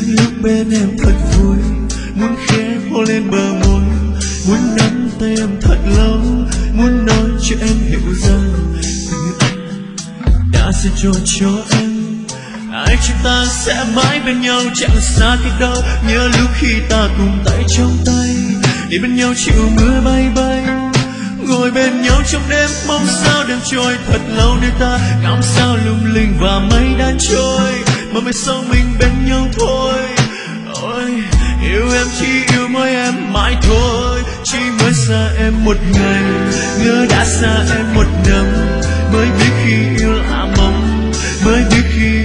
lúc bên em thật vui, muốn khẽ hôn lên bờ môi, muốn nắm tay em thật lâu, muốn nói cho em hiểu rằng tình anh đã dành cho em. Ai chúng ta sẽ mãi bên nhau chẳng xa cách đâu, nhớ lúc khi ta cùng tay trong tay đi bên nhau chịu mưa bay bay, ngồi bên nhau trong đêm mong sao đêm trôi thật lâu nơi ta ngắm sao lung linh và mây đã trôi, mà về sau mình bên nhau thôi. Ôi yêu em chỉ yêu mỗi em mãi thôi, chỉ mới xa em một ngày ngỡ đã xa em một năm, mới biết khi yêu là mong, mới biết khi